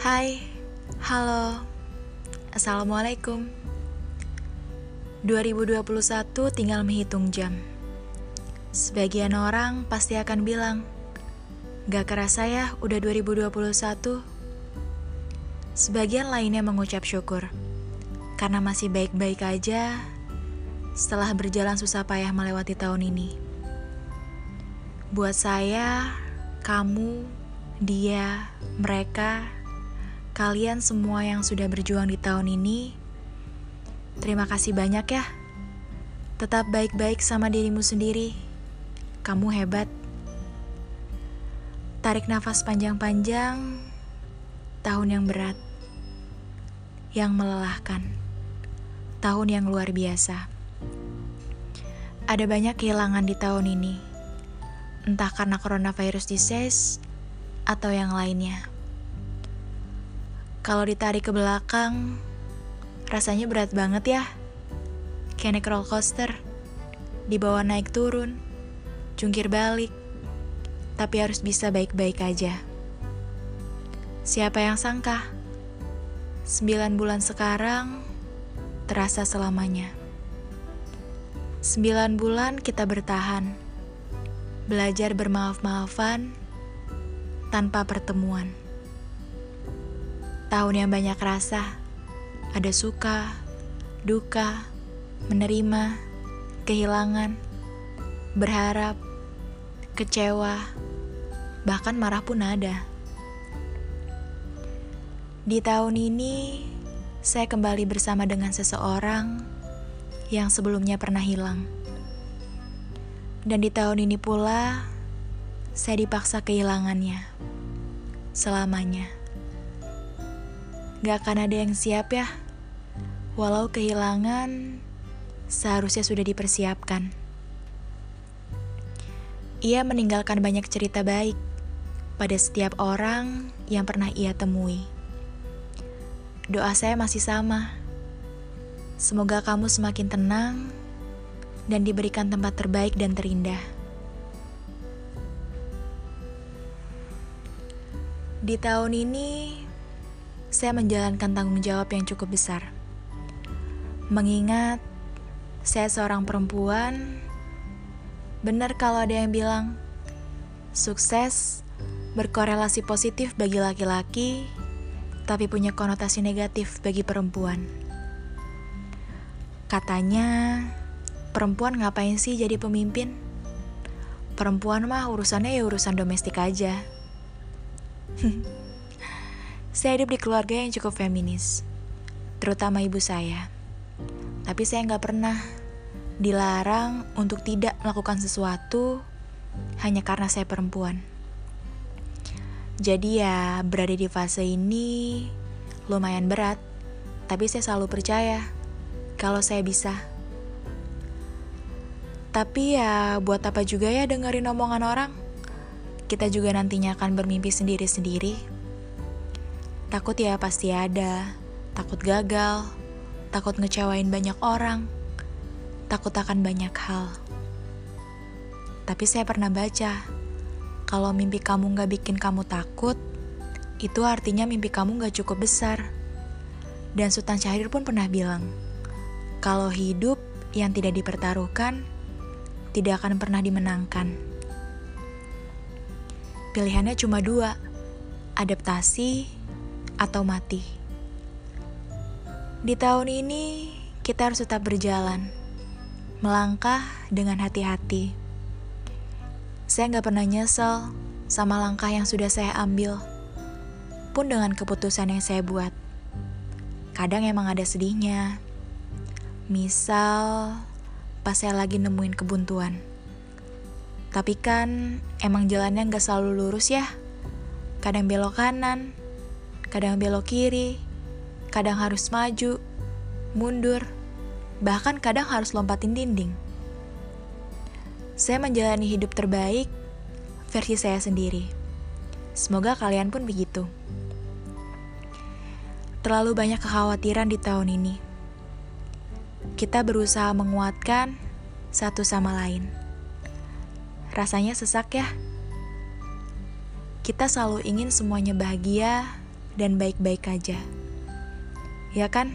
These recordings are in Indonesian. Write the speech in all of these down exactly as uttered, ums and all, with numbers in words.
Hai, halo, Assalamualaikum. dua ribu dua puluh satu tinggal menghitung jam. Sebagian orang pasti akan bilang, gak kerasa ya udah dua ribu dua puluh satu. Sebagian lainnya mengucap syukur, karena masih baik-baik aja setelah berjalan susah payah melewati tahun ini. Buat saya, kamu, dia, mereka, kalian semua yang sudah berjuang di tahun ini, terima kasih banyak ya. Tetap baik-baik sama dirimu sendiri. Kamu hebat. Tarik nafas panjang-panjang. Tahun yang berat, yang melelahkan, tahun yang luar biasa. Ada banyak kehilangan di tahun ini, entah karena coronavirus disease atau yang lainnya. Kalau ditarik ke belakang, rasanya berat banget ya. Kayak naik roller coaster, dibawa naik turun, jungkir balik, tapi harus bisa baik-baik aja. Siapa yang sangka? Sembilan bulan sekarang terasa selamanya. Sembilan bulan kita bertahan, belajar bermaaf-maafan tanpa pertemuan. Tahun yang banyak rasa, ada suka, duka, menerima, kehilangan, berharap, kecewa, bahkan marah pun ada. Di tahun ini, saya kembali bersama dengan seseorang yang sebelumnya pernah hilang. Dan di tahun ini pula, saya dipaksa kehilangannya selamanya. Gak akan ada yang siap ya, walau kehilangan seharusnya sudah dipersiapkan. Ia meninggalkan banyak cerita baik pada setiap orang yang pernah ia temui. Doa saya masih sama. Semoga kamu semakin tenang dan diberikan tempat terbaik dan terindah. Di tahun ini, saya menjalankan tanggung jawab yang cukup besar. Mengingat saya seorang perempuan, benar kalau ada yang bilang, sukses berkorelasi positif bagi laki-laki, tapi punya konotasi negatif bagi perempuan. Katanya, perempuan ngapain sih jadi pemimpin? Perempuan mah urusannya ya urusan domestik aja. Saya hidup di keluarga yang cukup feminis, terutama ibu saya. Tapi saya nggak pernah dilarang untuk tidak melakukan sesuatu hanya karena saya perempuan. Jadi ya berada di fase ini lumayan berat, tapi saya selalu percaya kalau saya bisa. Tapi ya buat apa juga ya dengerin omongan orang? Kita juga nantinya akan bermimpi sendiri-sendiri. Takut ya pasti ada, takut gagal, takut ngecewain banyak orang, takut akan banyak hal. Tapi saya pernah baca, kalau mimpi kamu gak bikin kamu takut, itu artinya mimpi kamu gak cukup besar. Dan Sultan Syahrir pun pernah bilang, kalau hidup yang tidak dipertaruhkan, tidak akan pernah dimenangkan. Pilihannya cuma dua, adaptasi atau mati. Di tahun ini, kita harus tetap berjalan, melangkah dengan hati-hati. Saya gak pernah nyesel sama langkah yang sudah saya ambil, pun dengan keputusan yang saya buat. Kadang emang ada sedihnya. Misal, pas saya lagi nemuin kebuntuan. Tapi kan, emang jalannya gak selalu lurus ya. Kadang belok kanan, kadang belok kiri, kadang harus maju, mundur, bahkan kadang harus lompatin dinding. Saya menjalani hidup terbaik versi saya sendiri. Semoga kalian pun begitu. Terlalu banyak kekhawatiran di tahun ini. Kita berusaha menguatkan satu sama lain. Rasanya sesak ya. Kita selalu ingin semuanya bahagia dan baik-baik aja. Ya kan?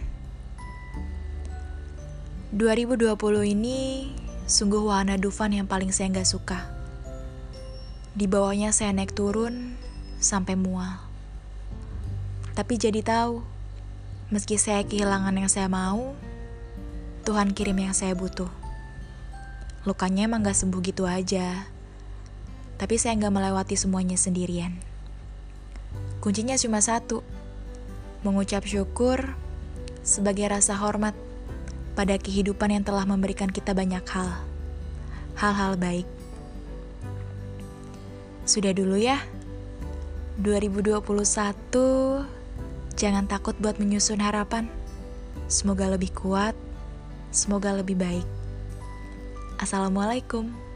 dua ribu dua puluh ini sungguh wahana Dufan yang paling saya gak suka. Di bawahnya saya naik turun sampai mual. Tapi jadi tahu, meski saya kehilangan yang saya mau, Tuhan kirim yang saya butuh. Lukanya emang gak sembuh gitu aja. Tapi saya gak melewati semuanya sendirian. Kuncinya cuma satu, mengucap syukur sebagai rasa hormat pada kehidupan yang telah memberikan kita banyak hal, hal-hal baik. Sudah dulu ya, dua ribu dua puluh satu, jangan takut buat menyusun harapan. Semoga lebih kuat, semoga lebih baik. Assalamualaikum.